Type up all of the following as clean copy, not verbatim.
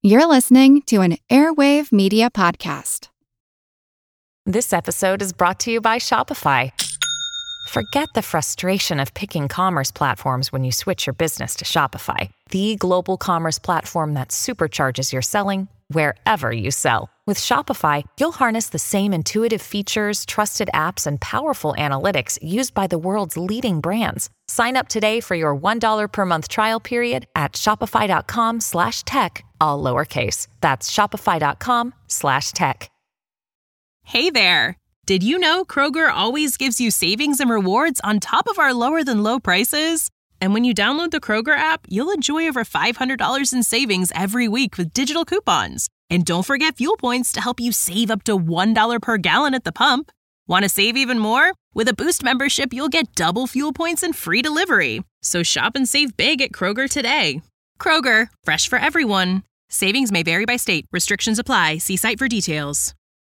You're listening to an Airwave Media Podcast. This episode is brought to you by Shopify. Forget the frustration of picking commerce platforms when you switch your business to Shopify, the global commerce platform that supercharges your selling wherever you sell. With Shopify, you'll harness the same intuitive features, trusted apps, and powerful analytics used by the world's leading brands. Sign up today for your $1 per month trial period at shopify.com/tech, all lowercase. That's shopify.com/tech. Hey there! Did you know Kroger always gives you savings and rewards on top of our lower-than-low prices? And when you download the Kroger app, you'll enjoy over $500 in savings every week with digital coupons. And don't forget fuel points to help you save up to $1 per gallon at the pump. Want to save even more? With a Boost membership, you'll get double fuel points and free delivery. So shop and save big at Kroger today. Kroger, fresh for everyone. Savings may vary by state. Restrictions apply. See site for details.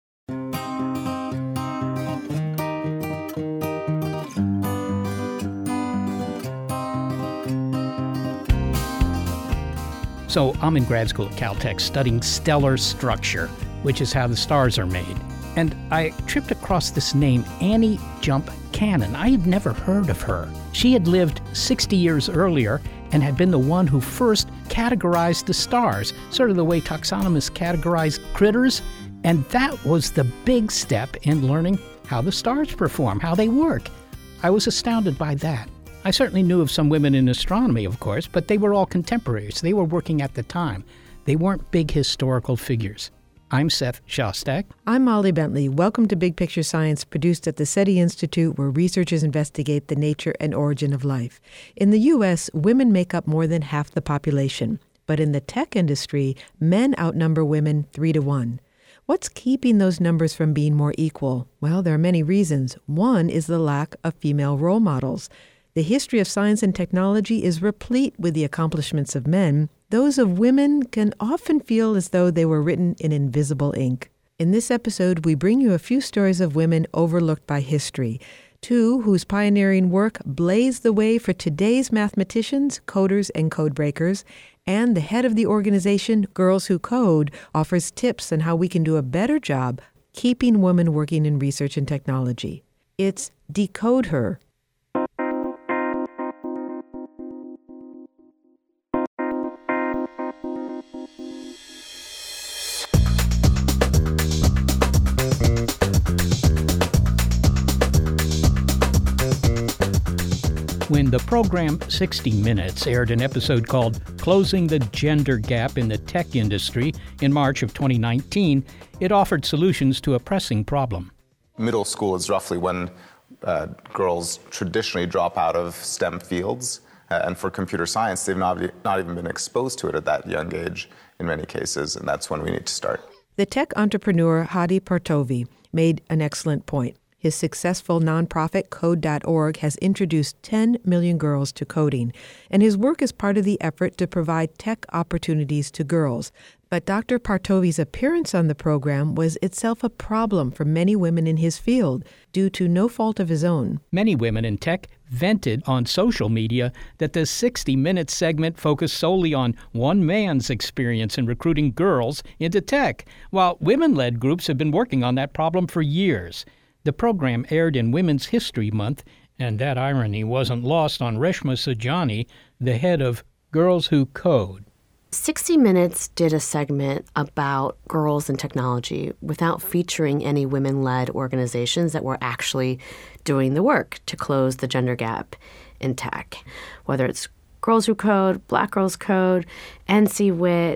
So I'm in grad school at Caltech studying stellar structure, which is how the stars are made. And I tripped across this name, Annie Jump Cannon. I had never heard of her. She had lived 60 years earlier and had been the one who first categorized the stars, sort of the way taxonomists categorize critters. And that was the big step in learning how the stars perform, how they work. I was astounded by that. I certainly knew of some women in astronomy, of course, but they were all contemporaries. They were working at the time. They weren't big historical figures. I'm Seth Shostak. I'm Molly Bentley. Welcome to Big Picture Science, produced at the SETI Institute, where researchers investigate the nature and origin of life. In the U.S., women make up more than half the population. But in the tech industry, men outnumber women 3-1. What's keeping those numbers from being more equal? Well, there are many reasons. One is the lack of female role models. The history of science and technology is replete with the accomplishments of men. Those of women can often feel as though they were written in invisible ink. In this episode, we bring you a few stories of women overlooked by history, two whose pioneering work blazed the way for today's mathematicians, coders, and codebreakers, and the head of the organization, Girls Who Code, offers tips on how we can do a better job keeping women working in research and technology. It's Decode Her. When the program 60 Minutes aired an episode called Closing the Gender Gap in the Tech Industry in March of 2019, it offered solutions to a pressing problem. Middle school is roughly when girls traditionally drop out of STEM fields. And for computer science, they've not even been exposed to it at that young age in many cases, and that's when we need to start. The tech entrepreneur Hadi Partovi made an excellent point. His successful nonprofit Code.org has introduced 10 million girls to coding, and his work is part of the effort to provide tech opportunities to girls. But Dr. Partovi's appearance on the program was itself a problem for many women in his field, due to no fault of his own. Many women in tech vented on social media that the 60 Minutes segment focused solely on one man's experience in recruiting girls into tech, while women-led groups have been working on that problem for years. The program aired in Women's History Month, and that irony wasn't lost on Reshma Saujani, the head of Girls Who Code. 60 Minutes did a segment about girls in technology without featuring any women-led organizations that were actually doing the work to close the gender gap in tech, whether it's Girls Who Code, Black Girls Code, NCWIT,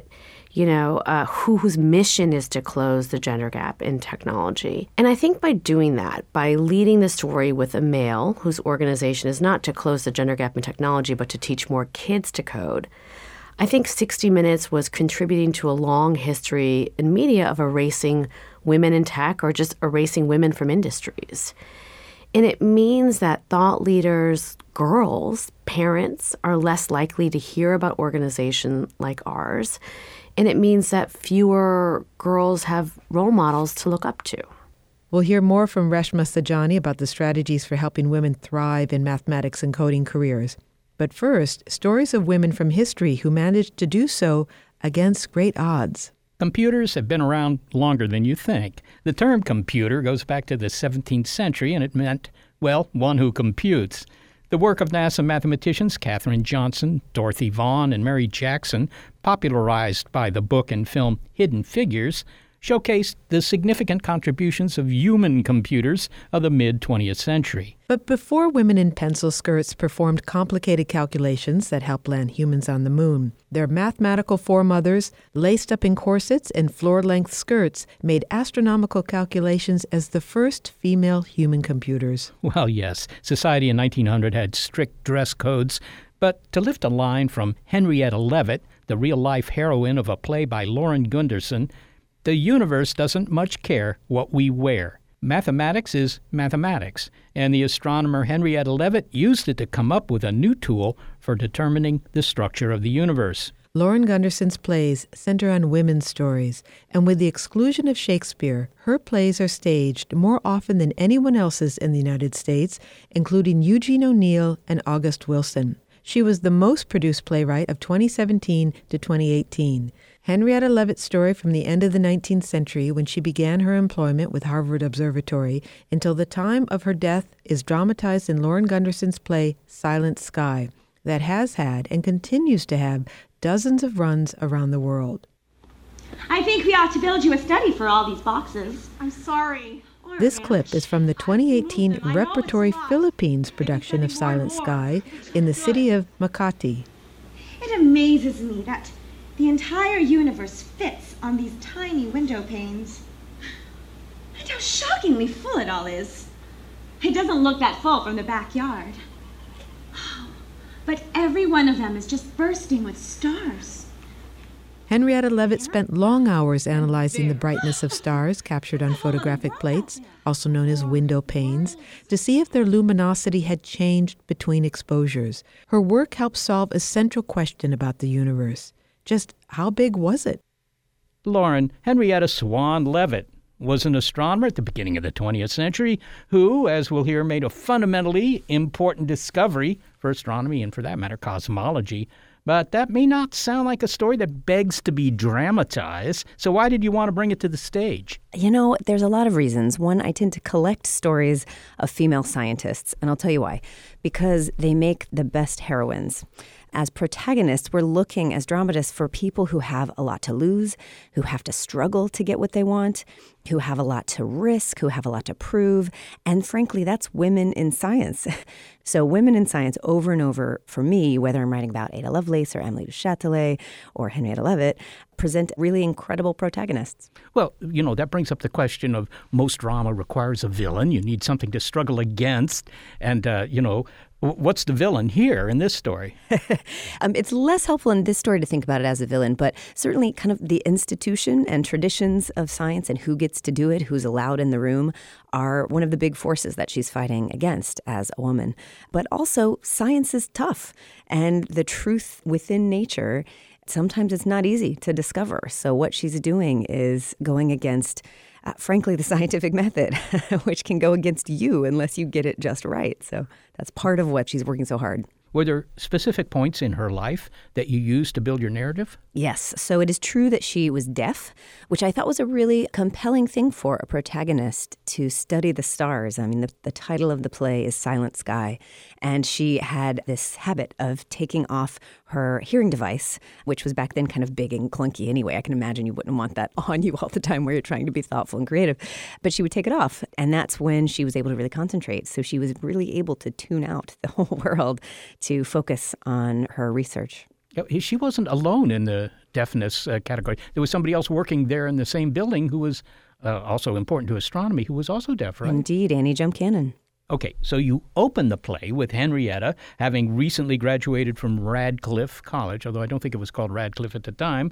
whose mission is to close the gender gap in technology. And I think by doing that, by leading the story with a male whose organization is not to close the gender gap in technology, but to teach more kids to code, I think 60 Minutes was contributing to a long history in media of erasing women in tech or just erasing women from industries. And it means that thought leaders, girls, parents are less likely to hear about organizations like ours. And it means that fewer girls have role models to look up to. We'll hear more from Reshma Saujani about the strategies for helping women thrive in mathematics and coding careers. But first, stories of women from history who managed to do so against great odds. Computers have been around longer than you think. The term computer goes back to the 17th century, and it meant, well, one who computes. The work of NASA mathematicians Katherine Johnson, Dorothy Vaughan, and Mary Jackson, popularized by the book and film Hidden Figures, showcased the significant contributions of human computers of the mid-20th century. But before women in pencil skirts performed complicated calculations that helped land humans on the moon, their mathematical foremothers, laced up in corsets and floor-length skirts, made astronomical calculations as the first female human computers. Well, yes, society in 1900 had strict dress codes, but to lift a line from Henrietta Leavitt, the real-life heroine of a play by Lauren Gunderson, the universe doesn't much care what we wear. Mathematics is mathematics, and the astronomer Henrietta Leavitt used it to come up with a new tool for determining the structure of the universe. Lauren Gunderson's plays center on women's stories, and with the exclusion of Shakespeare, her plays are staged more often than anyone else's in the United States, including Eugene O'Neill and August Wilson. She was the most produced playwright of 2017 to 2018. Henrietta Leavitt's story from the end of the 19th century, when she began her employment with Harvard Observatory, until the time of her death, is dramatized in Lauren Gunderson's play Silent Sky, that has had and continues to have dozens of runs around the world. I think we ought to build you a study for all these boxes. I'm sorry. This clip is from the 2018 Repertory Philippines production of Silent Sky in the city of Makati. It amazes me that the entire universe fits on these tiny window panes. And how shockingly full it all is. It doesn't look that full from the backyard. But every one of them is just bursting with stars. Henrietta Leavitt spent long hours analyzing the brightness of stars captured on photographic plates, also known as window panes, to see if their luminosity had changed between exposures. Her work helped solve a central question about the universe. Just how big was it? Lauren, Henrietta Swan Leavitt was an astronomer at the beginning of the 20th century who, as we'll hear, made a fundamentally important discovery for astronomy and, for that matter, cosmology. But that may not sound like a story that begs to be dramatized. So why did you want to bring it to the stage? You know, there's a lot of reasons. One, I tend to collect stories of female scientists, and I'll tell you why. Because they make the best heroines. As protagonists, we're looking as dramatists for people who have a lot to lose, who have to struggle to get what they want, who have a lot to risk, who have a lot to prove. And frankly, that's women in science. So women in science over and over, for me, whether I'm writing about Ada Lovelace or Emily du Châtelet or Henrietta Leavitt, present really incredible protagonists. Well, you know, that brings up the question of most drama requires a villain. You need something to struggle against. And, what's the villain here in this story? It's less helpful in this story to think about it as a villain, but certainly kind of the institution and traditions of science and who gets to do it, who's allowed in the room, are one of the big forces that she's fighting against as a woman. But also, science is tough, and the truth within nature, sometimes it's not easy to discover. So what she's doing is going against frankly, the scientific method, which can go against you unless you get it just right. So that's part of what she's working so hard. Were there specific points in her life that you used to build your narrative? Yes. So it is true that she was deaf, which I thought was a really compelling thing for a protagonist to study the stars. I mean, the title of the play is Silent Sky, and she had this habit of taking off her hearing device, which was back then kind of big and clunky anyway. I can imagine you wouldn't want that on you all the time where you're trying to be thoughtful and creative. But she would take it off, and that's when she was able to really concentrate. So she was really able to tune out the whole world to focus on her research. She wasn't alone in the deafness category. There was somebody else working there in the same building who was also important to astronomy, who was also deaf, right? Indeed, Annie Jump Cannon. Okay, so you open the play with Henrietta, having recently graduated from Radcliffe College, although I don't think it was called Radcliffe at the time,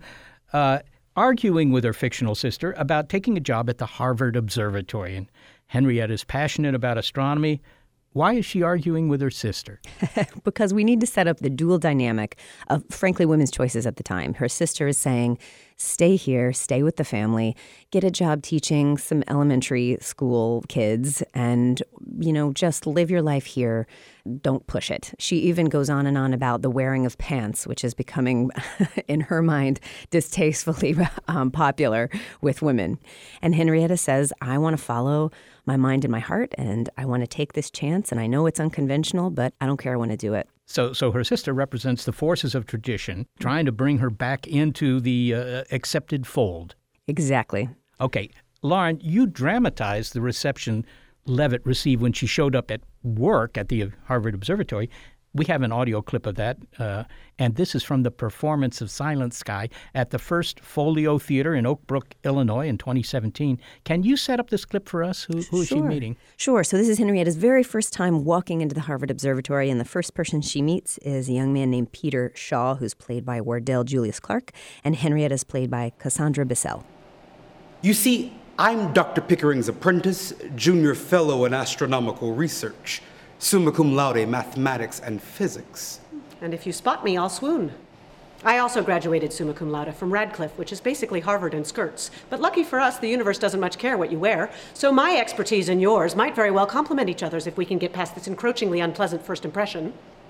arguing with her fictional sister about taking a job at the Harvard Observatory. And Henrietta's passionate about astronomy. Why is she arguing with her sister? Because we need to set up the dual dynamic of, frankly, women's choices at the time. Her sister is saying, stay here, stay with the family, get a job teaching some elementary school kids, and, just live your life here. Don't push it. She even goes on and on about the wearing of pants, which is becoming, in her mind, distastefully popular with women. And Henrietta says, I want to follow my mind and my heart, and I want to take this chance, and I know it's unconventional, but I don't care. I want to do it. So her sister represents the forces of tradition, trying to bring her back into the accepted fold. Exactly. Okay. Lauren, you dramatized the reception Leavitt received when she showed up at work at the Harvard Observatory. We have an audio clip of that, and this is from the performance of Silent Sky at the First Folio Theater in Oak Brook, Illinois in 2017. Can you set up this clip for us? Who is she meeting? Sure. So this is Henrietta's very first time walking into the Harvard Observatory, and the first person she meets is a young man named Peter Shaw, who's played by Wardell Julius Clark, and Henrietta's played by Cassandra Bissell. You see, I'm Dr. Pickering's apprentice, junior fellow in astronomical research, summa cum laude mathematics and physics. And if you spot me, I'll swoon. I also graduated summa cum laude from Radcliffe, which is basically Harvard in skirts. But lucky for us, the universe doesn't much care what you wear. So my expertise and yours might very well complement each other's if we can get past this encroachingly unpleasant first impression.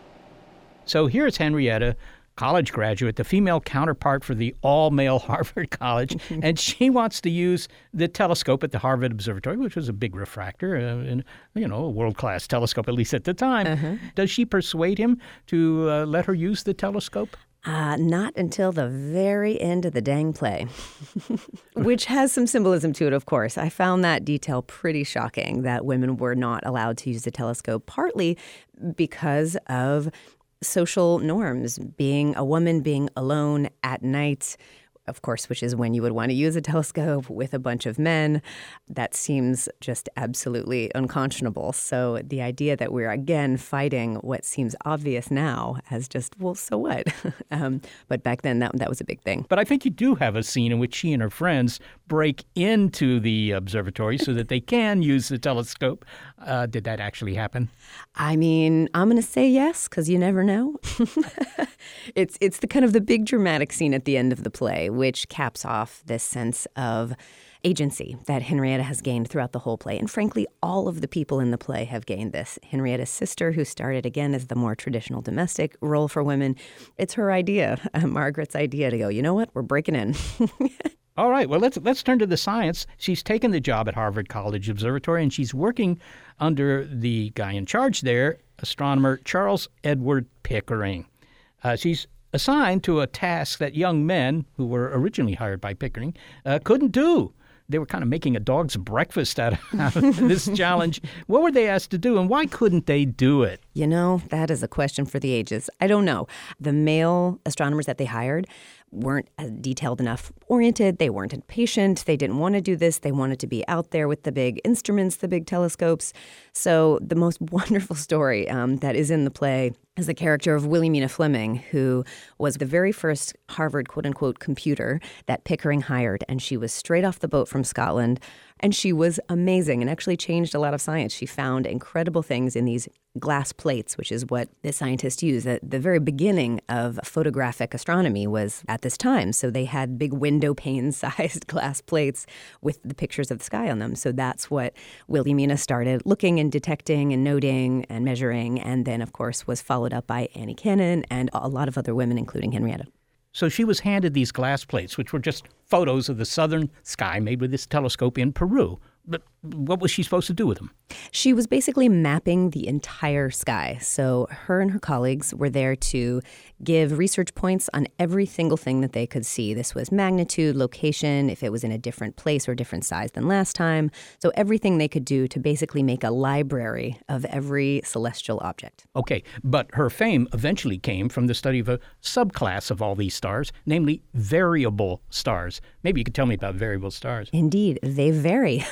So here's Henrietta, college graduate, the female counterpart for the all-male Harvard College, and she wants to use the telescope at the Harvard Observatory, which was a big refractor, and a world-class telescope, at least at the time. Uh-huh. Does she persuade him to let her use the telescope? Not until the very end of the dang play, which has some symbolism to it, of course. I found that detail pretty shocking, that women were not allowed to use the telescope, partly because of social norms, being a woman, being alone at night, of course, which is when you would want to use a telescope with a bunch of men. That seems just absolutely unconscionable. So the idea that we're again fighting what seems obvious now as just, well, so what? But back then, that was a big thing. But I think you do have a scene in which she and her friends break into the observatory so that they can use the telescope. Did that actually happen? I mean, I'm going to say yes, because you never know. It's the kind of the big dramatic scene at the end of the play, which caps off this sense of agency that Henrietta has gained throughout the whole play. And frankly, all of the people in the play have gained this. Henrietta's sister, who started again as the more traditional domestic role for women, it's her idea, Margaret's idea to go, you know what, we're breaking in. All right, well, let's turn to the science. She's taken the job at Harvard College Observatory, and she's working under the guy in charge there, astronomer Charles Edward Pickering. She's assigned to a task that young men, who were originally hired by Pickering, couldn't do. They were kind of making a dog's breakfast out of this challenge. What were they asked to do, and why couldn't they do it? You know, that is a question for the ages. I don't know. The male astronomers that they hired weren't detailed enough oriented. They weren't impatient. They didn't want to do this. They wanted to be out there with the big instruments, the big telescopes. So the most wonderful story that is in the play is the character of Wilhelmina Fleming, who was the very first Harvard quote-unquote computer that Pickering hired. And she was straight off the boat from Scotland. And she was amazing and actually changed a lot of science. She found incredible things in these glass plates, which is what the scientists use. At the very beginning of photographic astronomy was at this time. So they had big window pane-sized glass plates with the pictures of the sky on them. So that's what Wilhelmina started looking and detecting and noting and measuring. And then, of course, was followed up by Annie Cannon and a lot of other women, including Henrietta. So she was handed these glass plates, which were just photos of the southern sky made with this telescope in Peru. But what was she supposed to do with them? She was basically mapping the entire sky. So her and her colleagues were there to give research points on every single thing that they could see. This was magnitude, location, if it was in a different place or different size than last time. So everything they could do to basically make a library of every celestial object. Okay, but her fame eventually came from the study of a subclass of all these stars, namely variable stars. Maybe you could tell me about variable stars. Indeed, they vary.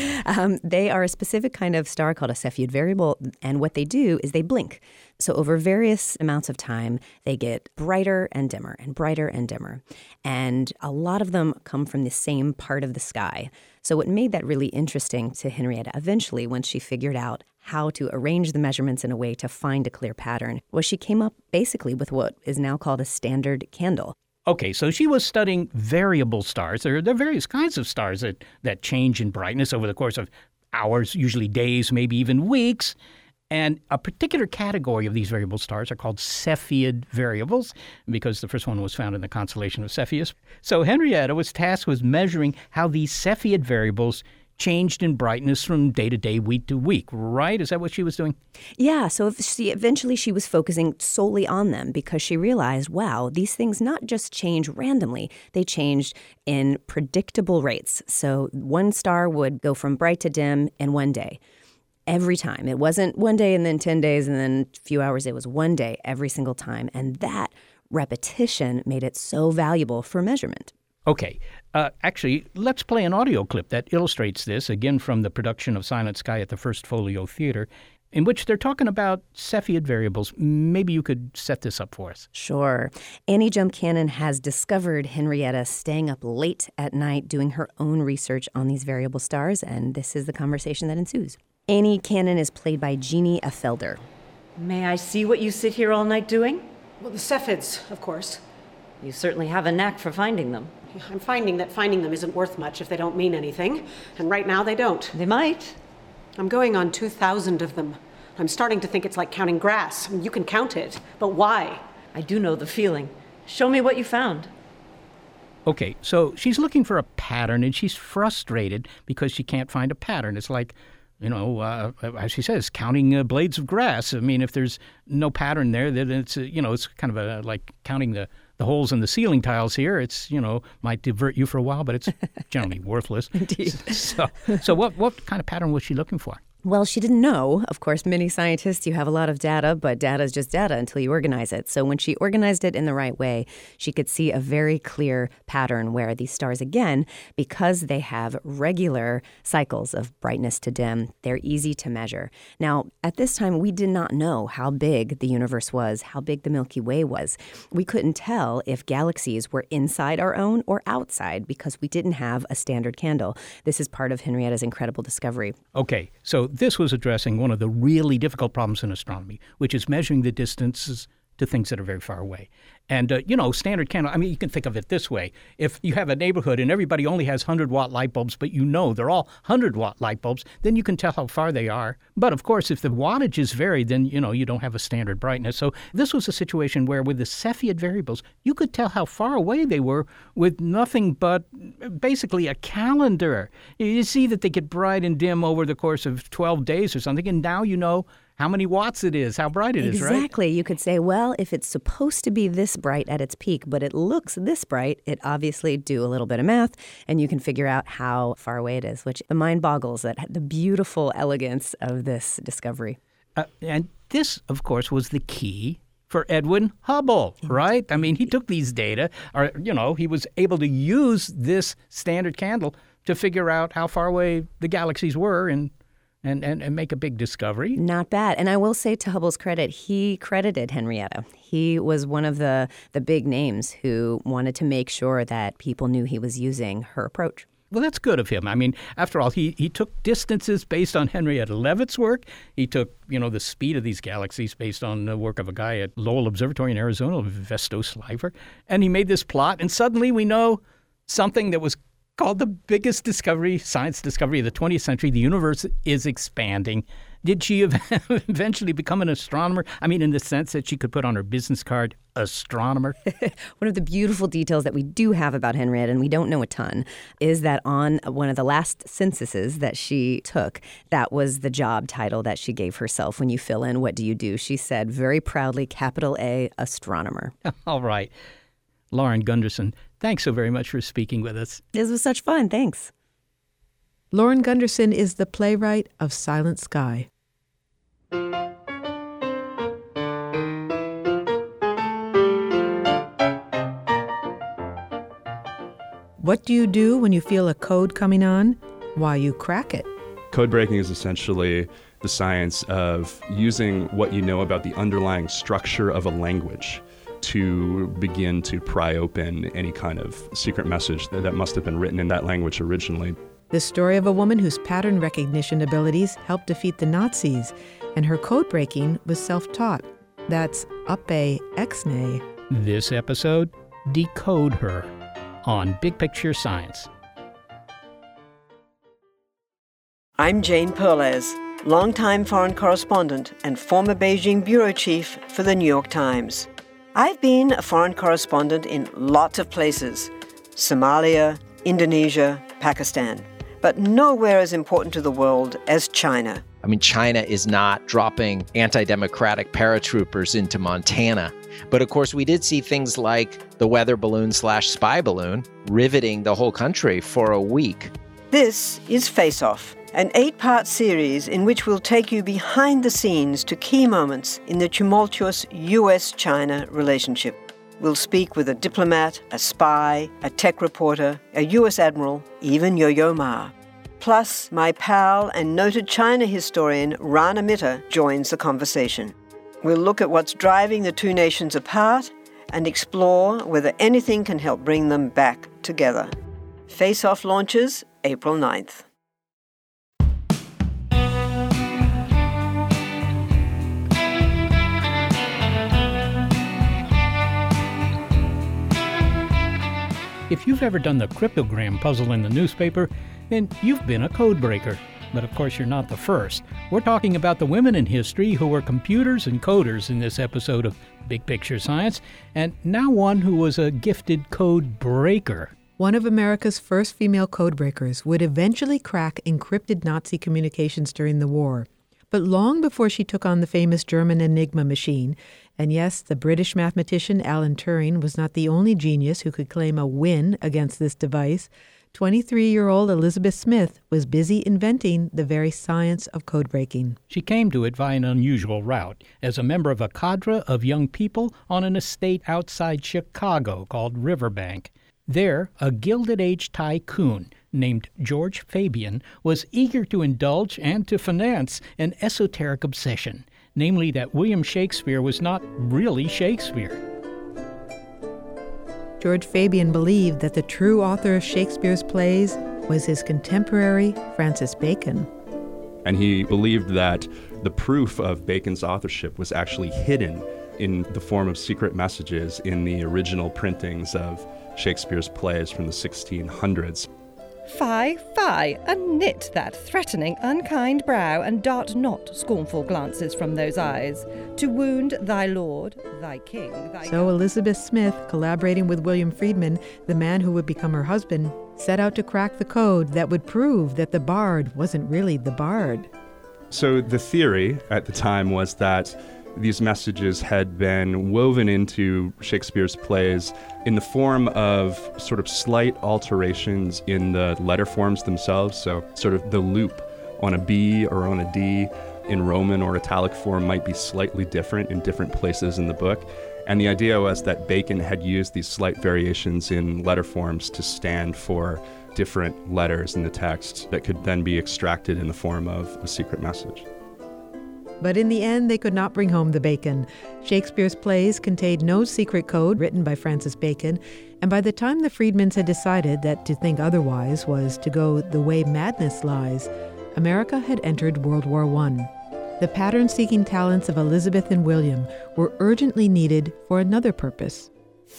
They are a specific kind of star called a Cepheid variable, and what they do is they blink. So over various amounts of time, they get brighter and dimmer and brighter and dimmer. And a lot of them come from the same part of the sky. So what made that really interesting to Henrietta eventually, once she figured out how to arrange the measurements in a way to find a clear pattern, was she came up basically with what is now called a standard candle. Okay, so she was studying variable stars. There are various kinds of stars that change in brightness over the course of hours, usually days, maybe even weeks. And a particular category of these variable stars are called Cepheid variables, because the first one was found in the constellation of Cepheus. So Henrietta was tasked with measuring how these Cepheid variables changed in brightness from day to day, week to week, right? Is that what she was doing? Yeah, so eventually she was focusing solely on them because she realized, wow, these things not just change randomly, they changed in predictable rates. So one star would go from bright to dim in one day. Every time. It wasn't one day and then 10 days and then a few hours. It was one day every single time. And that repetition made it so valuable for measurement. Okay. Actually, let's play an audio clip that illustrates this, again from the production of Silent Sky at the First Folio Theater, in which they're talking about Cepheid variables. Maybe you could set this up for us. Sure. Annie Jump Cannon has discovered Henrietta staying up late at night doing her own research on these variable stars, and this is the conversation that ensues. Annie Cannon is played by Jeannie Affelder. May I see what you sit here all night doing? Well, the Cephids, of course. You certainly have a knack for finding them. I'm finding that finding them isn't worth much if they don't mean anything. And right now they don't. They might. I'm going on 2,000 of them. I'm starting to think it's like counting grass. I mean, you can count it, but why? I do know the feeling. Show me what you found. Okay, so she's looking for a pattern, and she's frustrated because she can't find a pattern. It's like, as she says, counting blades of grass. I mean, if there's no pattern there, then it's, it's kind of like counting the holes in the ceiling tiles here. It's, might divert you for a while, but it's generally worthless. Indeed. So what kind of pattern was she looking for? Well, she didn't know. Of course, many scientists, you have a lot of data, but data is just data until you organize it. So when she organized it in the right way, she could see a very clear pattern where these stars, again, because they have regular cycles of brightness to dim, they're easy to measure. Now, at this time, we did not know how big the universe was, how big the Milky Way was. We couldn't tell if galaxies were inside our own or outside because we didn't have a standard candle. This is part of Henrietta's incredible discovery. Okay, so this was addressing one of the really difficult problems in astronomy, which is measuring the distances to things that are very far away. And, standard candle, I mean, you can think of it this way. If you have a neighborhood and everybody only has 100-watt light bulbs, but they're all 100-watt light bulbs, then you can tell how far they are. But, of course, if the wattages vary, then, you don't have a standard brightness. So this was a situation where with the Cepheid variables, you could tell how far away they were with nothing but basically a calendar. You see that they get bright and dim over the course of 12 days or something, and now you know how many watts it is, how bright it is, right? Exactly. You could say, well, if it's supposed to be this bright at its peak, but it looks this bright, it obviously do a little bit of math, and you can figure out how far away it is, which the mind boggles at the beautiful elegance of this discovery. And this, of course, was the key for Edwin Hubble, right? I mean, he took these data, or, he was able to use this standard candle to figure out how far away the galaxies were and make a big discovery. Not bad. And I will say, to Hubble's credit, he credited Henrietta. He was one of the big names who wanted to make sure that people knew he was using her approach. Well, that's good of him. I mean, after all, he took distances based on Henrietta Leavitt's work. He took, the speed of these galaxies based on the work of a guy at Lowell Observatory in Arizona, Vesto Sliver. And he made this plot, and suddenly we know something that was called the biggest science discovery of the 20th century. The universe is expanding. Did she eventually become an astronomer? I mean, in the sense that she could put on her business card, astronomer? One of the beautiful details that we do have about Henrietta, and we don't know a ton, is that on one of the last censuses that she took, that was the job title that she gave herself. When you fill in, what do you do? She said very proudly, capital A, astronomer. All right. Lauren Gunderson, thanks so very much for speaking with us. This was such fun. Thanks. Lauren Gunderson is the playwright of Silent Sky. What do you do when you feel a code coming on? Why, you crack it. Code breaking is essentially the science of using what you know about the underlying structure of a language to begin to pry open any kind of secret message that must have been written in that language originally. The story of a woman whose pattern recognition abilities helped defeat the Nazis, and her code breaking was self-taught. That's Uppe Exne. This episode, decode her on Big Picture Science. I'm Jane Perlez, longtime foreign correspondent and former Beijing bureau chief for the New York Times. I've been a foreign correspondent in lots of places: Somalia, Indonesia, Pakistan, but nowhere as important to the world as China. I mean, China is not dropping anti-democratic paratroopers into Montana. But of course, we did see things like the weather balloon / spy balloon riveting the whole country for a week. This is Face Off, an 8-part series in which we'll take you behind the scenes to key moments in the tumultuous U.S.-China relationship. We'll speak with a diplomat, a spy, a tech reporter, a U.S. admiral, even Yo-Yo Ma. Plus, my pal and noted China historian Rana Mitter joins the conversation. We'll look at what's driving the two nations apart and explore whether anything can help bring them back together. Face Off launches April 9th. If you've ever done the cryptogram puzzle in the newspaper, then you've been a code breaker. But of course, you're not the first. We're talking about the women in history who were computers and coders in this episode of Big Picture Science, and now one who was a gifted code breaker. One of America's first female code breakers would eventually crack encrypted Nazi communications during the war. But long before she took on the famous German Enigma machine, and yes, the British mathematician Alan Turing was not the only genius who could claim a win against this device, 23-year-old Elizabeth Smith was busy inventing the very science of code breaking. She came to it via an unusual route, as a member of a cadre of young people on an estate outside Chicago called Riverbank. There, a Gilded Age tycoon named George Fabian was eager to indulge and to finance an esoteric obsession, namely that William Shakespeare was not really Shakespeare. George Fabian believed that the true author of Shakespeare's plays was his contemporary Francis Bacon. And he believed that the proof of Bacon's authorship was actually hidden in the form of secret messages in the original printings of Shakespeare's plays from the 1600s. Fie, fie, and knit that threatening, unkind brow, and dart not scornful glances from those eyes, to wound thy lord, thy king, thy... So Elizabeth Smith, collaborating with William Friedman, the man who would become her husband, set out to crack the code that would prove that the bard wasn't really the bard. So the theory at the time was that these messages had been woven into Shakespeare's plays in the form of sort of slight alterations in the letter forms themselves. So sort of the loop on a B or on a D in Roman or italic form might be slightly different in different places in the book. And the idea was that Bacon had used these slight variations in letter forms to stand for different letters in the text that could then be extracted in the form of a secret message. But in the end, they could not bring home the bacon. Shakespeare's plays contained no secret code written by Francis Bacon, and by the time the Friedmans had decided that to think otherwise was to go the way madness lies, America had entered World War I. The pattern-seeking talents of Elizabeth and William were urgently needed for another purpose.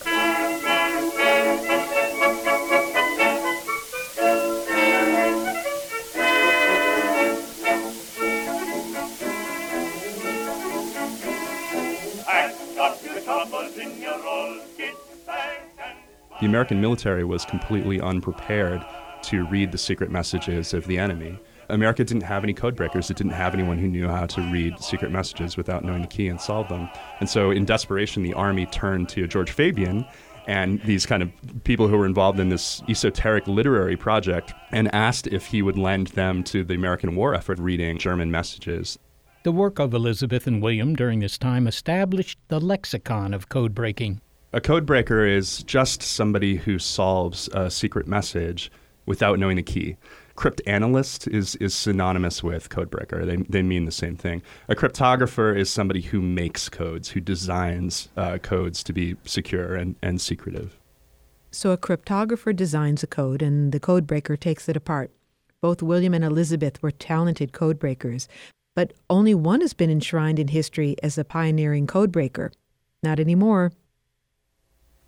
The American military was completely unprepared to read the secret messages of the enemy. America didn't have any code breakers. It didn't have anyone who knew how to read secret messages without knowing the key and solve them. And so in desperation, the Army turned to George Fabian and these kind of people who were involved in this esoteric literary project and asked if he would lend them to the American war effort reading German messages. The work of Elizabeth and William during this time established the lexicon of code breaking. A code breaker is just somebody who solves a secret message without knowing the key. Cryptanalyst is synonymous with codebreaker. They mean the same thing. A cryptographer is somebody who makes codes, who designs codes to be secure and secretive. So a cryptographer designs a code, and the codebreaker takes it apart. Both William and Elizabeth were talented codebreakers, but only one has been enshrined in history as a pioneering codebreaker. Not anymore.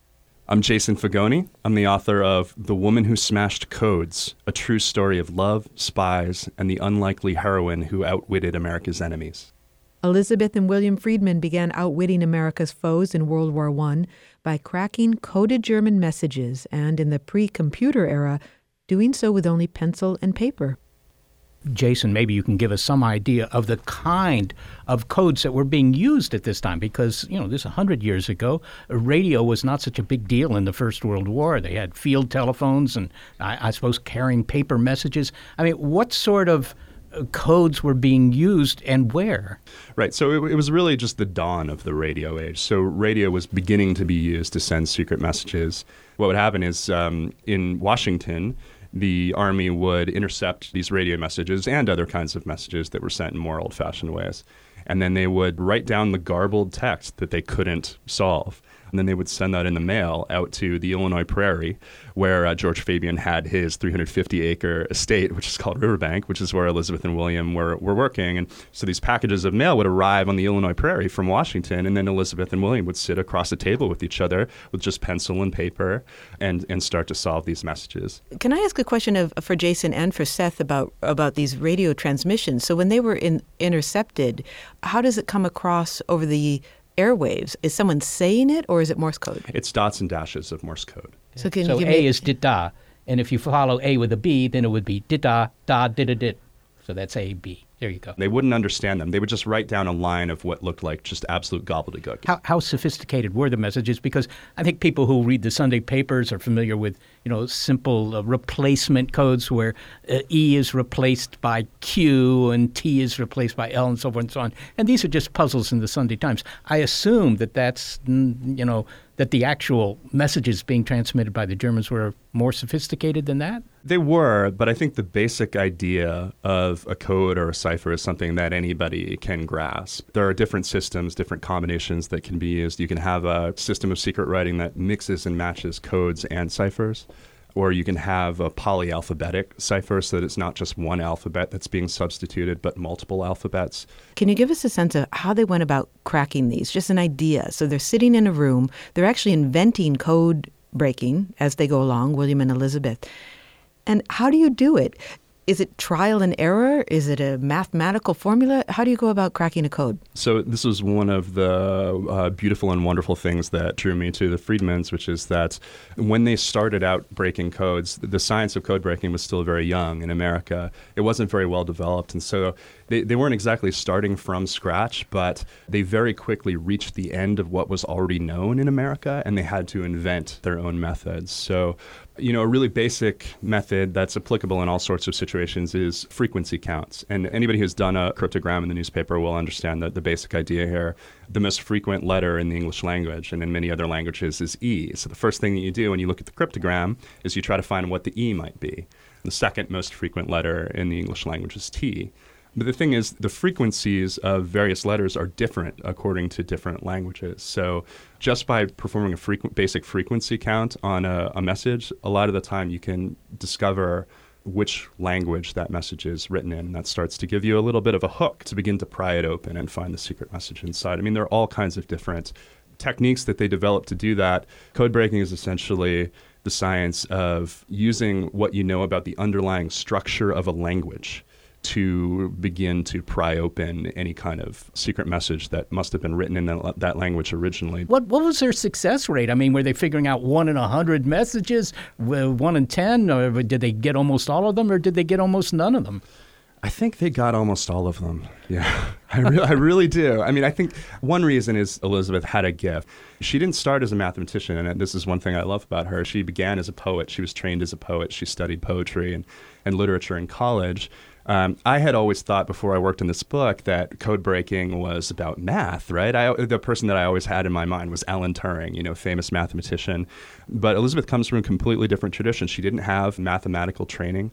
I'm Jason Fagoni. I'm the author of The Woman Who Smashed Codes, a true story of love, spies, and the unlikely heroine who outwitted America's enemies. Elizabeth and William Friedman began outwitting America's foes in World War I by cracking coded German messages and, in the pre-computer era, doing so with only pencil and paper. Jason, maybe you can give us some idea of the kind of codes that were being used at this time, because, this 100 years ago, radio was not such a big deal in the First World War. They had field telephones and, I suppose, carrying paper messages. I mean, what sort of codes were being used and where? Right. So it was really just the dawn of the radio age. So radio was beginning to be used to send secret messages. What would happen is in Washington, the Army would intercept these radio messages and other kinds of messages that were sent in more old-fashioned ways. And then they would write down the garbled text that they couldn't solve. And then they would send that in the mail out to the Illinois Prairie, where George Fabian had his 350-acre estate, which is called Riverbank, which is where Elizabeth and William were working. And so these packages of mail would arrive on the Illinois Prairie from Washington, and then Elizabeth and William would sit across a table with each other with just pencil and paper and start to solve these messages. Can I ask a question for Jason and for Seth about these radio transmissions? So when they were intercepted, how does it come across over the airwaves? Is someone saying it, or is it Morse code? It's dots and dashes of Morse code. So A is dit-da, and if you follow A with a B, then it would be dit-da, da, dit-a-dit. So that's A, B. There you go. They wouldn't understand them. They would just write down a line of what looked like just absolute gobbledygook. How sophisticated were the messages? Because I think people who read the Sunday papers are familiar with, simple replacement codes where E is replaced by Q and T is replaced by L and so forth and so on. And these are just puzzles in the Sunday Times. I assume that that's, that the actual messages being transmitted by the Germans were more sophisticated than that? They were, but I think the basic idea of a code or a cipher is something that anybody can grasp. There are different systems, different combinations that can be used. You can have a system of secret writing that mixes and matches codes and ciphers, or you can have a polyalphabetic cipher so that it's not just one alphabet that's being substituted, but multiple alphabets. Can you give us a sense of how they went about cracking these? Just an idea. So they're sitting in a room. They're actually inventing code breaking as they go along, William and Elizabeth. And how do you do it? Is it trial and error? Is it a mathematical formula? How do you go about cracking a code? So this was one of the beautiful and wonderful things that drew me to the Friedmans, which is that when they started out breaking codes, the science of code breaking was still very young in America. It wasn't very well developed. And so they weren't exactly starting from scratch, but they very quickly reached the end of what was already known in America, and they had to invent their own methods. So a really basic method that's applicable in all sorts of situations is frequency counts. And anybody who's done a cryptogram in the newspaper will understand that the basic idea here, the most frequent letter in the English language and in many other languages is E. So the first thing that you do when you look at the cryptogram is you try to find what the E might be. The second most frequent letter in the English language is T. But the thing is, the frequencies of various letters are different according to different languages. So just by performing a basic frequency count on a message, a lot of the time you can discover which language that message is written in. And that starts to give you a little bit of a hook to begin to pry it open and find the secret message inside. I mean, there are all kinds of different techniques that they developed to do that. Code breaking is essentially the science of using what you know about the underlying structure of a language to begin to pry open any kind of secret message that must have been written in that language originally. What was their success rate? I mean, were they figuring out 1 in 100 messages, 1 in 10, or did they get almost all of them, or did they get almost none of them? I think they got almost all of them. Yeah, I really do. I mean, I think one reason is Elizabeth had a gift. She didn't start as a mathematician, and this is one thing I love about her. She began as a poet. She was trained as a poet. She studied poetry and literature in college. I had always thought before I worked in this book that code breaking was about math, right? The person that I always had in my mind was Alan Turing, famous mathematician. But Elizabeth comes from a completely different tradition. She didn't have mathematical training.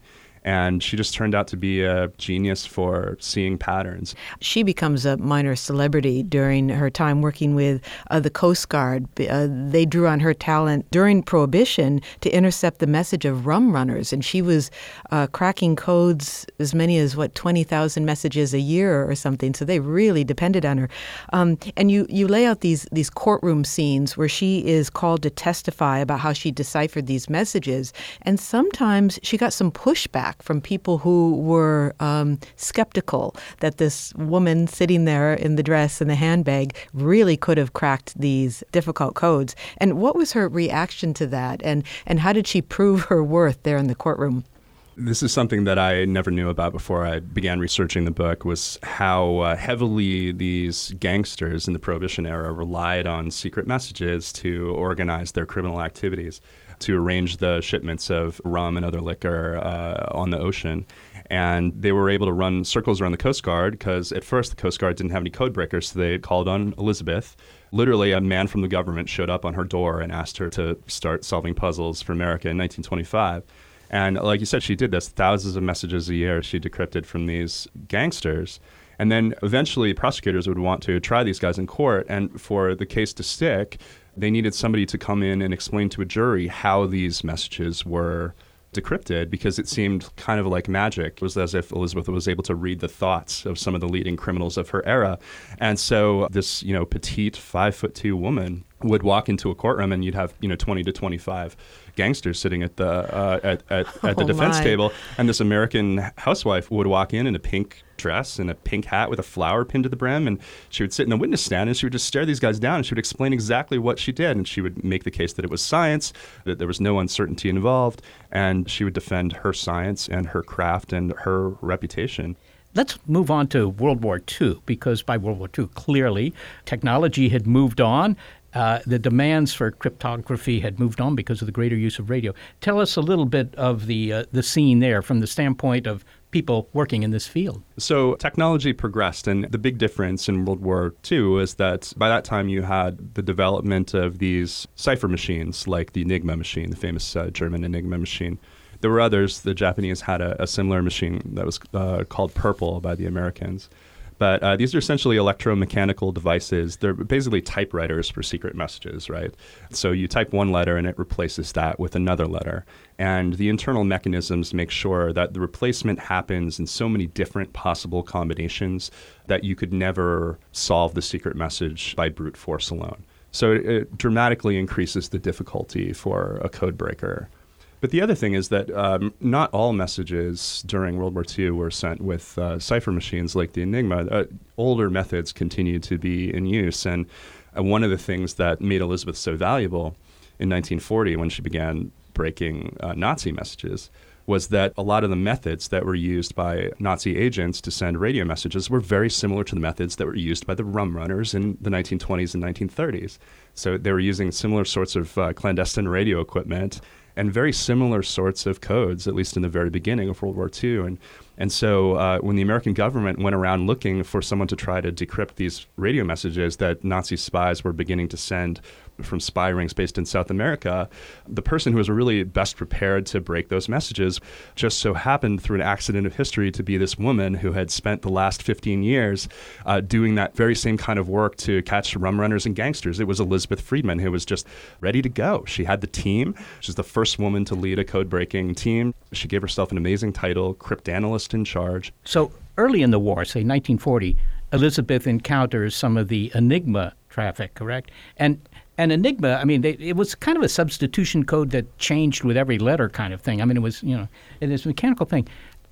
And she just turned out to be a genius for seeing patterns. She becomes a minor celebrity during her time working with the Coast Guard. They drew on her talent during Prohibition to intercept the message of rum runners. And she was cracking codes as many as, 20,000 messages a year or something. So they really depended on her. And you lay out these courtroom scenes where she is called to testify about how she deciphered these messages. And sometimes she got some pushback from people who were skeptical that this woman sitting there in the dress and the handbag really could have cracked these difficult codes. And what was her reaction to that? And how did she prove her worth there in the courtroom? This is something that I never knew about before I began researching the book, was how heavily these gangsters in the Prohibition era relied on secret messages to organize their criminal activities, to arrange the shipments of rum and other liquor on the ocean. And they were able to run circles around the Coast Guard because at first the Coast Guard didn't have any code breakers, so they called on Elizabeth. Literally, a man from the government showed up on her door and asked her to start solving puzzles for America in 1925. And like you said, she did this. Thousands of messages a year she decrypted from these gangsters. And then eventually prosecutors would want to try these guys in court. And for the case to stick, they needed somebody to come in and explain to a jury how these messages were decrypted, because it seemed kind of like magic. It was as if Elizabeth was able to read the thoughts of some of the leading criminals of her era. And so this, petite 5'2" woman would walk into a courtroom and you'd have, 20 to 25 gangsters sitting at the the defense table, and this American housewife would walk in a pink dress and a pink hat with a flower pinned to the brim, and she would sit in the witness stand and she would just stare these guys down and she would explain exactly what she did, and she would make the case that it was science, that there was no uncertainty involved, and she would defend her science and her craft and her reputation. Let's move on to World War II, because by World War II, clearly, technology had moved on. The demands for cryptography had moved on because of the greater use of radio. Tell us a little bit of the scene there from the standpoint of people working in this field. So technology progressed, and the big difference in World War II is that by that time you had the development of these cipher machines like the Enigma machine, the famous German Enigma machine. There were others. The Japanese had a similar machine that was called Purple by the Americans. But these are essentially electromechanical devices. They're basically typewriters for secret messages, right? So you type one letter and it replaces that with another letter. And the internal mechanisms make sure that the replacement happens in so many different possible combinations that you could never solve the secret message by brute force alone. So it dramatically increases the difficulty for a code breaker. But the other thing is that not all messages during World War II were sent with cipher machines like the Enigma. Older methods continued to be in use. And one of the things that made Elizabeth so valuable in 1940 when she began breaking Nazi messages was that a lot of the methods that were used by Nazi agents to send radio messages were very similar to the methods that were used by the rum runners in the 1920s and 1930s. So they were using similar sorts of clandestine radio equipment and very similar sorts of codes, at least in the very beginning of World War II. And so when the American government went around looking for someone to try to decrypt these radio messages that Nazi spies were beginning to send from spy rings based in South America, the person who was really best prepared to break those messages just so happened through an accident of history to be this woman who had spent the last 15 years doing that very same kind of work to catch rum runners and gangsters. It was Elizabeth Friedman who was just ready to go. She had the team. She was the first woman to lead a code-breaking team. She gave herself an amazing title, Cryptanalyst in Charge. So early in the war, say 1940, Elizabeth encounters some of the Enigma traffic, correct? And Enigma, I mean, it was kind of a substitution code that changed with every letter kind of thing. I mean, it was, it is a mechanical thing.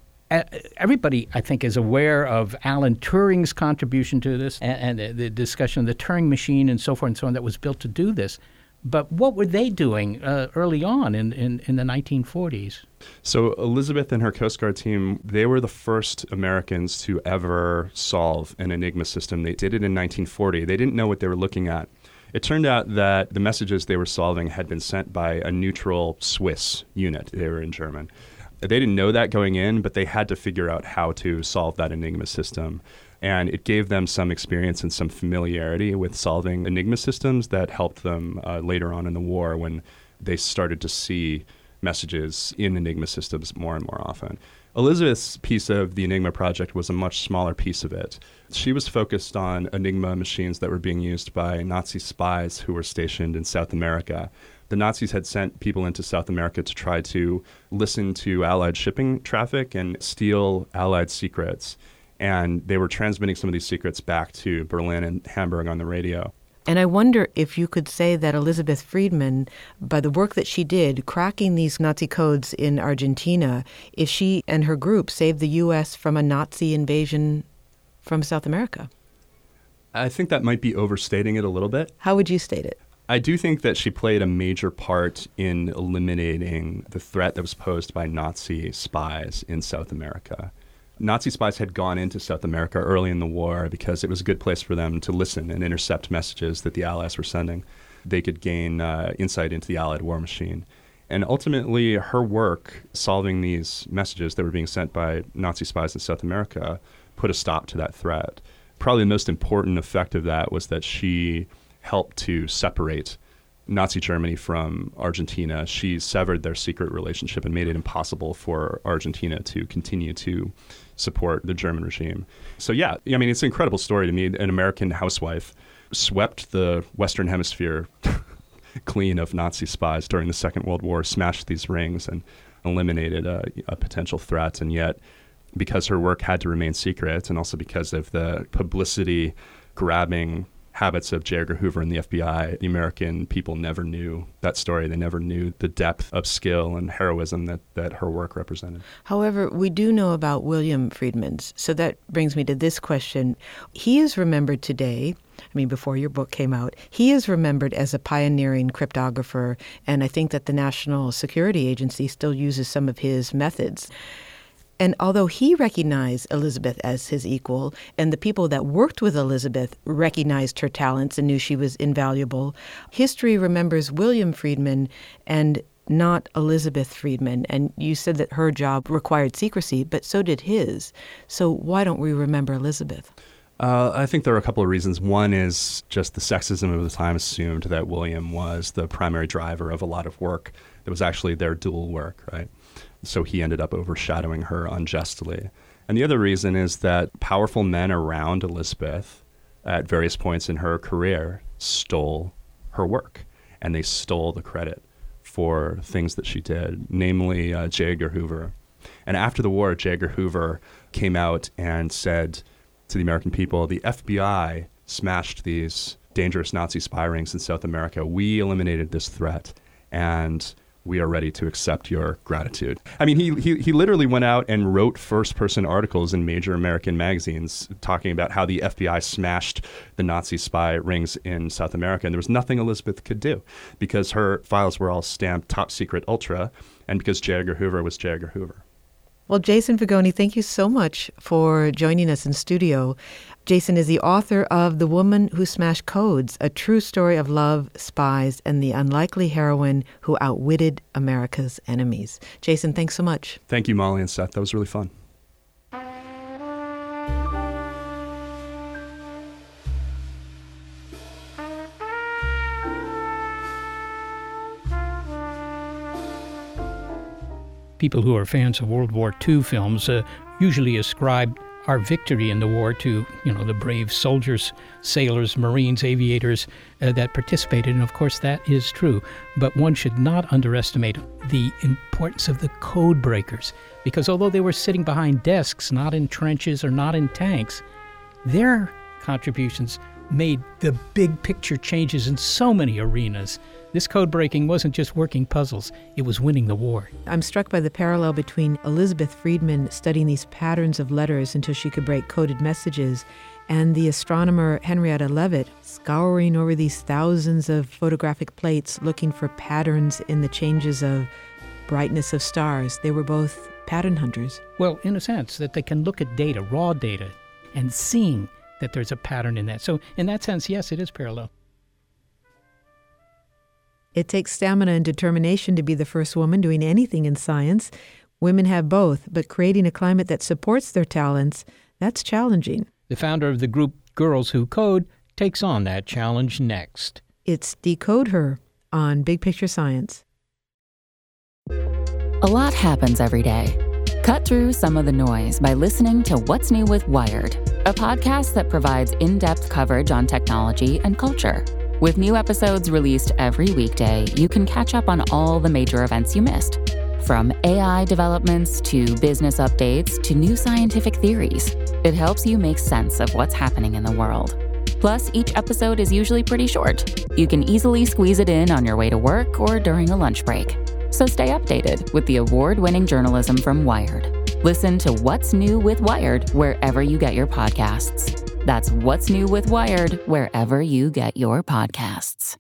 Everybody, I think, is aware of Alan Turing's contribution to this and the discussion of the Turing machine and so forth and so on that was built to do this. But what were they doing early on in the 1940s? So Elizabeth and her Coast Guard team, they were the first Americans to ever solve an Enigma system. They did it in 1940. They didn't know what they were looking at. It turned out that the messages they were solving had been sent by a neutral Swiss unit. They were in German. They didn't know that going in, but they had to figure out how to solve that Enigma system. And it gave them some experience and some familiarity with solving Enigma systems that helped them later on in the war when they started to see messages in Enigma systems more and more often. Elizabeth's piece of the Enigma project was a much smaller piece of it. She was focused on Enigma machines that were being used by Nazi spies who were stationed in South America. The Nazis had sent people into South America to try to listen to Allied shipping traffic and steal Allied secrets. And they were transmitting some of these secrets back to Berlin and Hamburg on the radio. And I wonder if you could say that Elizabeth Friedman, by the work that she did, cracking these Nazi codes in Argentina, if she and her group saved the U.S. from a Nazi invasion from South America. I think that might be overstating it a little bit. How would you state it? I do think that she played a major part in eliminating the threat that was posed by Nazi spies in South America. Nazi spies had gone into South America early in the war because it was a good place for them to listen and intercept messages that the Allies were sending. They could gain insight into the Allied war machine. And ultimately, her work solving these messages that were being sent by Nazi spies in South America put a stop to that threat. Probably the most important effect of that was that she helped to separate Nazi Germany from Argentina. She severed their secret relationship and made it impossible for Argentina to continue to support the German regime. So yeah, I mean, it's an incredible story to me. An American housewife swept the Western Hemisphere clean of Nazi spies during the Second World War, smashed these rings and eliminated a potential threat. And yet, because her work had to remain secret, and also because of the publicity-grabbing habits of J. Edgar Hoover and the FBI, the American people never knew that story. They never knew the depth of skill and heroism that her work represented. However, we do know about William Friedman. So that brings me to this question. He is remembered today, before your book came out, he is remembered as a pioneering cryptographer, and I think that the National Security Agency still uses some of his methods. And although he recognized Elizabeth as his equal, and the people that worked with Elizabeth recognized her talents and knew she was invaluable, history remembers William Friedman and not Elizabeth Friedman. And you said that her job required secrecy, but so did his. So why don't we remember Elizabeth? I think there are a couple of reasons. One is just the sexism of the time assumed that William was the primary driver of a lot of work that was actually their dual work, right? So he ended up overshadowing her unjustly. And the other reason is that powerful men around Elizabeth at various points in her career stole her work, and they stole the credit for things that she did, namely J. Edgar Hoover. And after the war, J. Edgar Hoover came out and said to the American people, the FBI smashed these dangerous Nazi spy rings in South America. We eliminated this threat, and we are ready to accept your gratitude. I mean, he literally went out and wrote first-person articles in major American magazines talking about how the FBI smashed the Nazi spy rings in South America. And there was nothing Elizabeth could do because her files were all stamped top secret ultra, and because J. Edgar Hoover was J. Edgar Hoover. Well, Jason Vigoni, thank you so much for joining us in studio. Jason is the author of The Woman Who Smashed Codes, a true story of love, spies, and the unlikely heroine who outwitted America's enemies. Jason, thanks so much. Thank you, Molly and Seth. That was really fun. People who are fans of World War II films usually ascribe our victory in the war to, the brave soldiers, sailors, Marines, aviators that participated. And of course, that is true. But one should not underestimate the importance of the code breakers, because although they were sitting behind desks, not in trenches or not in tanks, their contributions made the big picture changes in so many arenas. This code breaking wasn't just working puzzles, it was winning the war. I'm struck by the parallel between Elizabeth Friedman studying these patterns of letters until she could break coded messages, and the astronomer Henrietta Leavitt scouring over these thousands of photographic plates looking for patterns in the changes of brightness of stars. They were both pattern hunters. Well, in a sense, that they can look at data, raw data, and seeing that there's a pattern in that. So in that sense, yes, it is parallel. It takes stamina and determination to be the first woman doing anything in science. Women have both, but creating a climate that supports their talents, that's challenging. The founder of the group Girls Who Code takes on that challenge next. It's Decode Her on Big Picture Science. A lot happens every day. Cut through some of the noise by listening to What's New with Wired, a podcast that provides in-depth coverage on technology and culture. With new episodes released every weekday, you can catch up on all the major events you missed. From AI developments to business updates to new scientific theories, it helps you make sense of what's happening in the world. Plus, each episode is usually pretty short. You can easily squeeze it in on your way to work or during a lunch break. So stay updated with the award-winning journalism from Wired. Listen to What's New with Wired wherever you get your podcasts. That's What's New with Wired wherever you get your podcasts.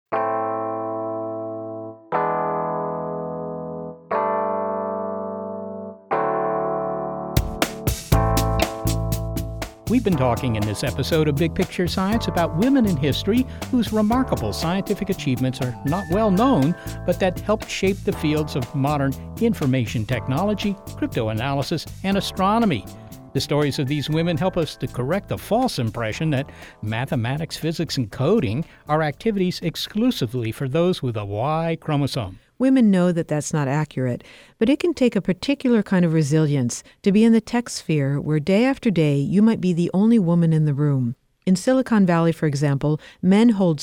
We've been talking in this episode of Big Picture Science about women in history whose remarkable scientific achievements are not well known, but that helped shape the fields of modern information technology, cryptoanalysis, and astronomy. The stories of these women help us to correct the false impression that mathematics, physics, and coding are activities exclusively for those with a Y chromosome. Women know that that's not accurate, but it can take a particular kind of resilience to be in the tech sphere where day after day you might be the only woman in the room. In Silicon Valley, for example, men hold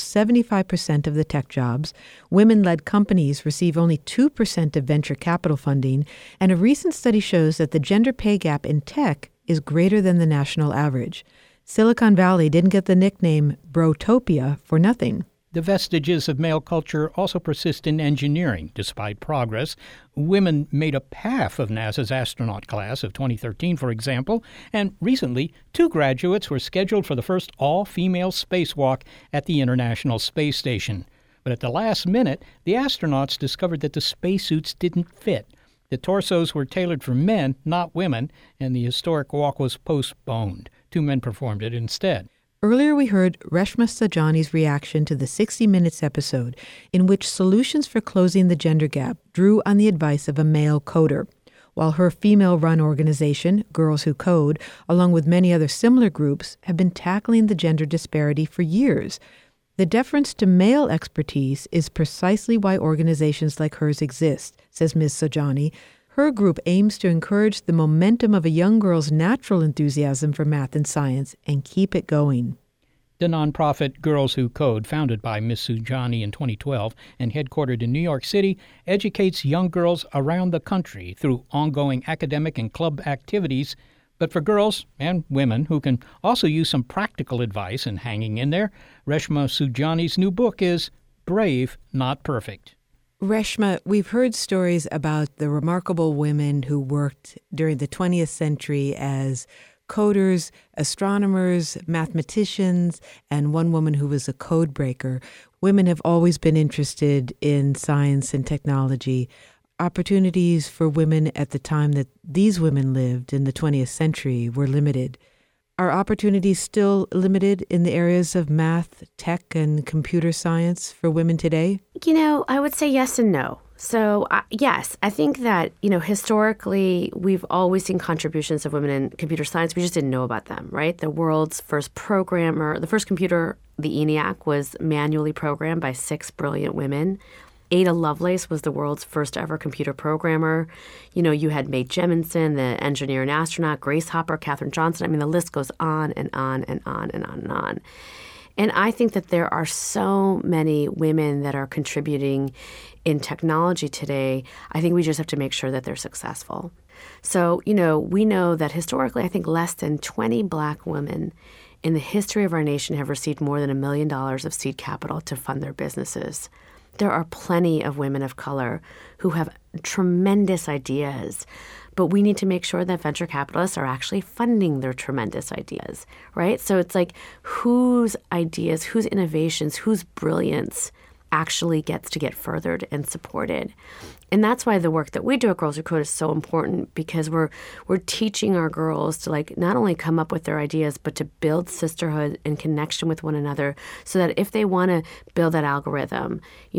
75% of the tech jobs, women-led companies receive only 2% of venture capital funding, and a recent study shows that the gender pay gap in tech is greater than the national average. Silicon Valley didn't get the nickname Brotopia for nothing. The vestiges of male culture also persist in engineering. Despite progress, women made up half of NASA's astronaut class of 2013, for example, and recently 2 graduates were scheduled for the first all-female spacewalk at the International Space Station. But at the last minute, the astronauts discovered that the spacesuits didn't fit. The torsos were tailored for men, not women, and the historic walk was postponed. 2 men performed it instead. Earlier we heard Reshma Saujani's reaction to the 60 Minutes episode in which solutions for closing the gender gap drew on the advice of a male coder. While her female-run organization, Girls Who Code, along with many other similar groups, have been tackling the gender disparity for years. The deference to male expertise is precisely why organizations like hers exist, says Ms. Saujani. Her group aims to encourage the momentum of a young girl's natural enthusiasm for math and science and keep it going. The nonprofit Girls Who Code, founded by Ms. Saujani in 2012 and headquartered in New York City, educates young girls around the country through ongoing academic and club activities. But for girls and women who can also use some practical advice in hanging in there, Reshma Saujani's new book is Brave, Not Perfect. Reshma, we've heard stories about the remarkable women who worked during the 20th century as coders, astronomers, mathematicians, and one woman who was a code breaker. Women have always been interested in science and technology. Opportunities for women at the time that these women lived in the 20th century were limited. Are opportunities still limited in the areas of math, tech, and computer science for women today? I would say yes and no. So, yes, I think that, historically, we've always seen contributions of women in computer science. We just didn't know about them, right? The world's first programmer, the first computer, the ENIAC, was manually programmed by 6 brilliant women. Ada Lovelace was the world's first ever computer programmer. You had Mae Jemison, the engineer and astronaut, Grace Hopper, Katherine Johnson. I mean, the list goes on and on and on and on and on. And I think that there are so many women that are contributing in technology today. I think we just have to make sure that they're successful. So, we know that historically, I think less than 20 Black women in the history of our nation have received more than $1 million of seed capital to fund their businesses. There are plenty of women of color who have tremendous ideas, but we need to make sure that venture capitalists are actually funding their tremendous ideas, right? So it's like whose ideas, whose innovations, whose brilliance actually gets to get furthered and supported. And that's why the work that we do at Girls Who Code is so important, because we're teaching our girls to not only come up with their ideas, but to build sisterhood and connection with one another so that if they want to build that algorithm,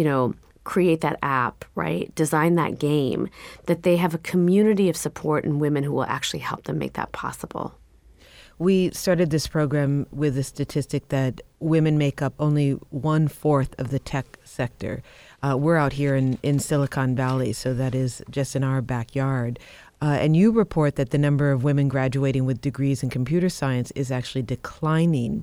create that app, right, design that game, that they have a community of support and women who will actually help them make that possible. We started this program with a statistic that women make up only 1/4 of the tech sector. We're out here in Silicon Valley, so that is just in our backyard. And you report that the number of women graduating with degrees in computer science is actually declining.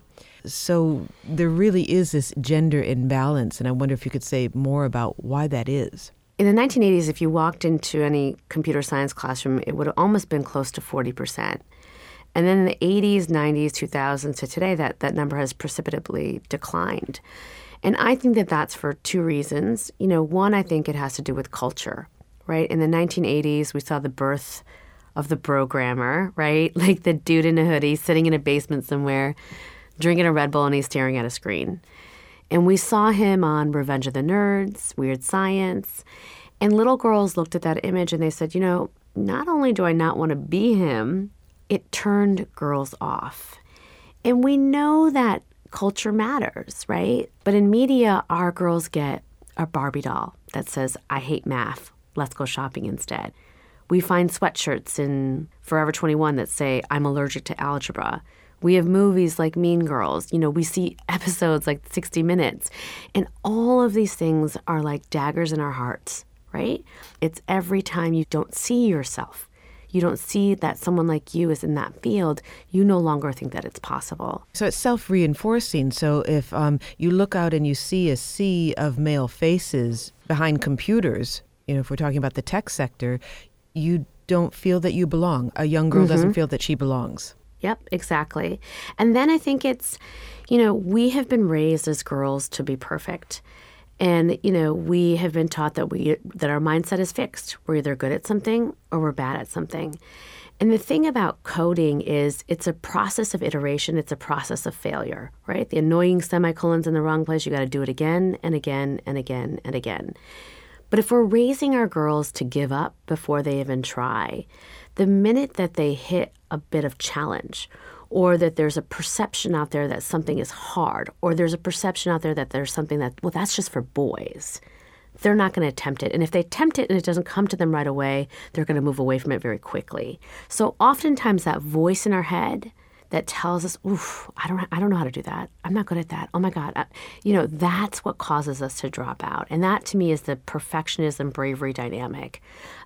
So there really is this gender imbalance, and I wonder if you could say more about why that is. In the 1980s, if you walked into any computer science classroom, it would have almost been close to 40%. And then in the 80s, 90s, 2000s to today, that number has precipitously declined. And I think that that's for two reasons. One, I think it has to do with culture, right? In the 1980s, we saw the birth of the programmer, right? Like the dude in a hoodie sitting in a basement somewhere, drinking a Red Bull, and he's staring at a screen. And we saw him on Revenge of the Nerds, Weird Science. And little girls looked at that image and they said, not only do I not want to be him, it turned girls off. And we know that culture matters, right? But in media, our girls get a Barbie doll that says, I hate math, let's go shopping instead. We find sweatshirts in Forever 21 that say, I'm allergic to algebra. We have movies like Mean Girls. We see episodes like 60 Minutes. And all of these things are like daggers in our hearts, right? It's every time you don't see yourself, you don't see that someone like you is in that field, you no longer think that it's possible. So it's self-reinforcing. So if you look out and you see a sea of male faces behind computers, if we're talking about the tech sector, you don't feel that you belong. A young girl doesn't feel that she belongs. Yep, exactly. And then I think it's, we have been raised as girls to be perfect. And, we have been taught that that our mindset is fixed. We're either good at something or we're bad at something. And the thing about coding is it's a process of iteration. It's a process of failure, right? The annoying semicolons in the wrong place, you got to do it again and again and again and again. But if we're raising our girls to give up before they even try, the minute that they hit a bit of challenge, or that there's a perception out there that something is hard, or there's a perception out there that there's something that's just for boys, they're not going to attempt it. And if they attempt it and it doesn't come to them right away, they're going to move away from it very quickly. So oftentimes that voice in our head that tells us, oof, I don't know how to do that. I'm not good at that. Oh my God. That's what causes us to drop out. And that to me is the perfectionism bravery dynamic.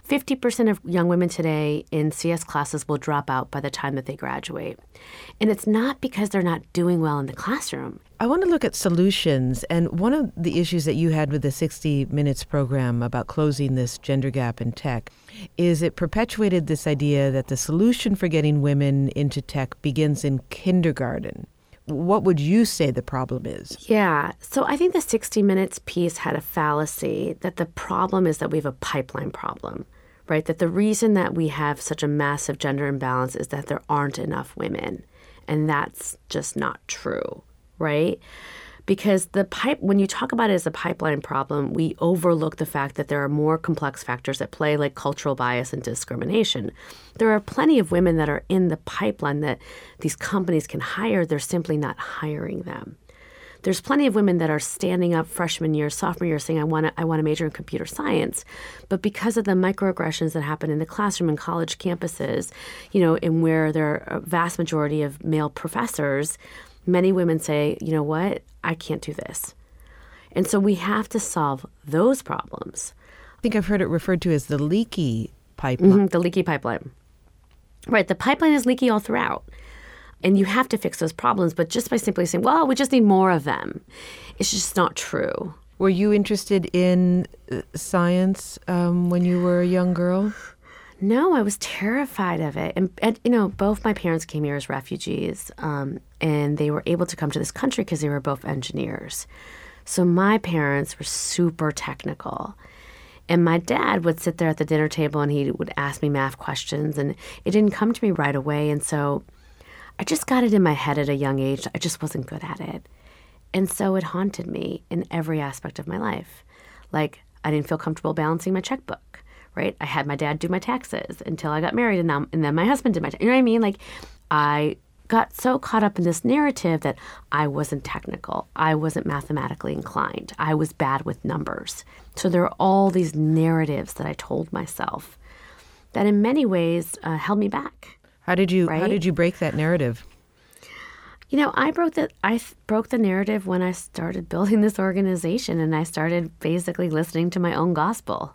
50% of young women today in CS classes will drop out by the time that they graduate. And it's not because they're not doing well in the classroom. I want to look at solutions. And one of the issues that you had with the 60 Minutes program about closing this gender gap in tech is it perpetuated this idea that the solution for getting women into tech begins in kindergarten. What would you say the problem is? Yeah. So I think the 60 Minutes piece had a fallacy that the problem is that we have a pipeline problem, right? That the reason that we have such a massive gender imbalance is that there aren't enough women. And that's just not true, right? Because when you talk about it as a pipeline problem, we overlook the fact that there are more complex factors at play, like cultural bias and discrimination. There are plenty of women that are in the pipeline that these companies can hire. They're simply not hiring them. There's plenty of women that are standing up freshman year, sophomore year, saying, I want to major in computer science. But because of the microaggressions that happen in the classroom and college campuses, and where there are a vast majority of male professors, many women say, you know what, I can't do this. And so we have to solve those problems. I think I've heard it referred to as the leaky pipeline. The leaky pipeline. Right, the pipeline is leaky all throughout. And you have to fix those problems, but just by simply saying, well, we just need more of them, it's just not true. Were you interested in science when you were a young girl? No, I was terrified of it. And both my parents came here as refugees, and they were able to come to this country because they were both engineers. So my parents were super technical. And my dad would sit there at the dinner table and he would ask me math questions, and it didn't come to me right away. And so I just got it in my head at a young age. I just wasn't good at it. And so it haunted me in every aspect of my life. Like, I didn't feel comfortable balancing my checkbook, right? I had my dad do my taxes until I got married, and then my husband did my taxes. You know what I mean? Like, I got so caught up in this narrative that I wasn't technical. I wasn't mathematically inclined. I was bad with numbers. So there are all these narratives that I told myself that in many ways held me back. How did you break that narrative? I broke the narrative when I started building this organization, and I started basically listening to my own gospel.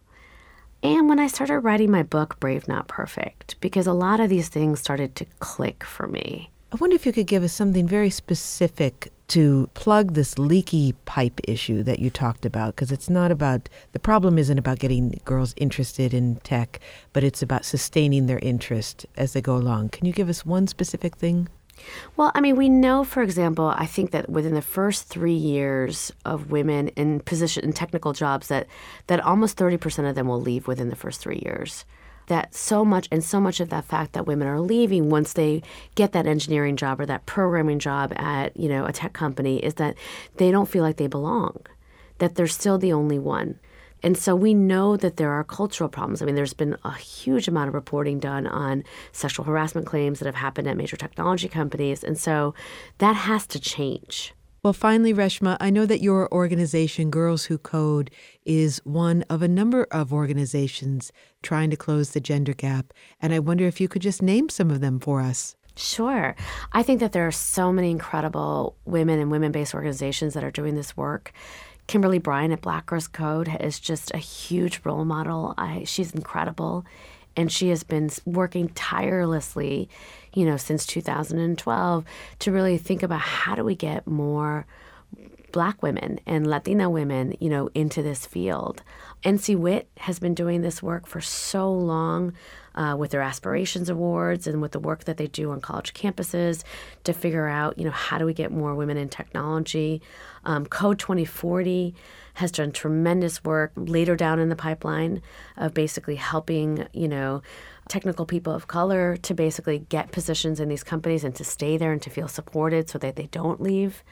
And when I started writing my book, Brave Not Perfect, because a lot of these things started to click for me. I wonder if you could give us something very specific to plug this leaky pipe issue that you talked about, because the problem isn't about getting girls interested in tech, but it's about sustaining their interest as they go along. Can you give us one specific thing? Well, we know, for example, I think that within the first 3 years of women in technical jobs, that almost 30% of them will leave within the first 3 years. That so much of that fact that women are leaving once they get that engineering job or that programming job at, a tech company is that they don't feel like they belong, that they're still the only one. And so we know that there are cultural problems. There's been a huge amount of reporting done on sexual harassment claims that have happened at major technology companies. And so that has to change. Well, finally, Reshma, I know that your organization, Girls Who Code, is one of a number of organizations trying to close the gender gap. And I wonder if you could just name some of them for us. Sure. I think that there are so many incredible women and women-based organizations that are doing this work. Kimberly Bryan at Black Girls Code is just a huge role model. She's incredible, and she has been working tirelessly, since 2012 to really think about how do we get more Black women and Latina women, into this field. NC WIT has been doing this work for so long with their Aspirations Awards and with the work that they do on college campuses to figure out, how do we get more women in technology. Code 2040 has done tremendous work later down in the pipeline of basically helping, technical people of color to basically get positions in these companies and to stay there and to feel supported so that they don't leave.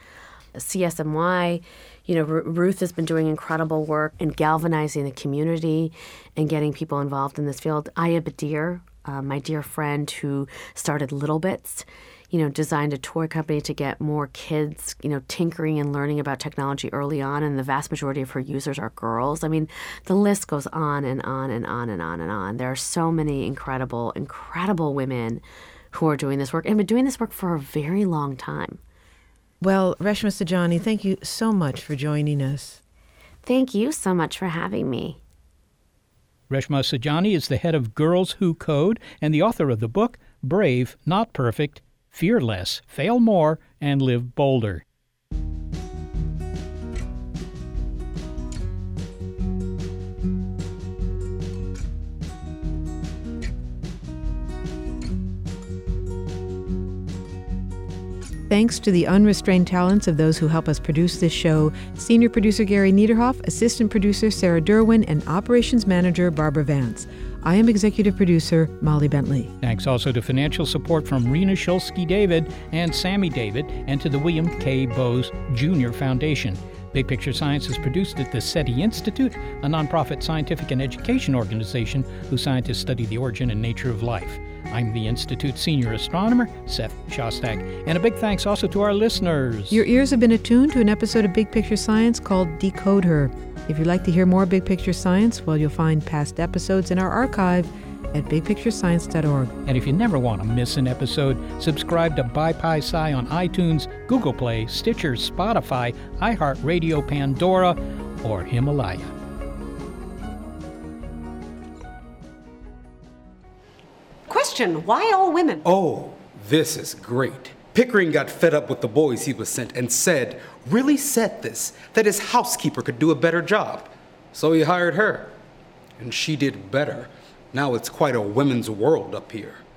CSMY, Ruth has been doing incredible work in galvanizing the community and getting people involved in this field. Aya Badir, my dear friend who started Little Bits, designed a toy company to get more kids, tinkering and learning about technology early on, and the vast majority of her users are girls. The list goes on and on and on and on and on. There are so many incredible, incredible women who are doing this work and been doing this work for a very long time. Well, Reshma Saujani, thank you so much for joining us. Thank you so much for having me. Reshma Saujani is the head of Girls Who Code and the author of the book, Brave, Not Perfect, Fear Less, Fail More, and Live Bolder. Thanks to the unrestrained talents of those who help us produce this show, Senior Producer Gary Niederhoff, Assistant Producer Sarah Derwin, and Operations Manager Barbara Vance. I am Executive Producer Molly Bentley. Thanks also to financial support from Rena Shulsky-David and Sammy David, and to the William K. Bowes Jr. Foundation. Big Picture Science is produced at the SETI Institute, a nonprofit scientific and education organization whose scientists study the origin and nature of life. I'm the Institute's senior astronomer, Seth Shostak. And a big thanks also to our listeners. Your ears have been attuned to an episode of Big Picture Science called Decode Her. If you'd like to hear more Big Picture Science, well, you'll find past episodes in our archive at bigpicturescience.org. And if you never want to miss an episode, subscribe to BiPi-Sci on iTunes, Google Play, Stitcher, Spotify, iHeartRadio, Pandora, or Himalaya. Question, why all women? Oh, this is great. Pickering got fed up with the boys he was sent and really said this, that his housekeeper could do a better job. So he hired her. And she did better. Now it's quite a women's world up here.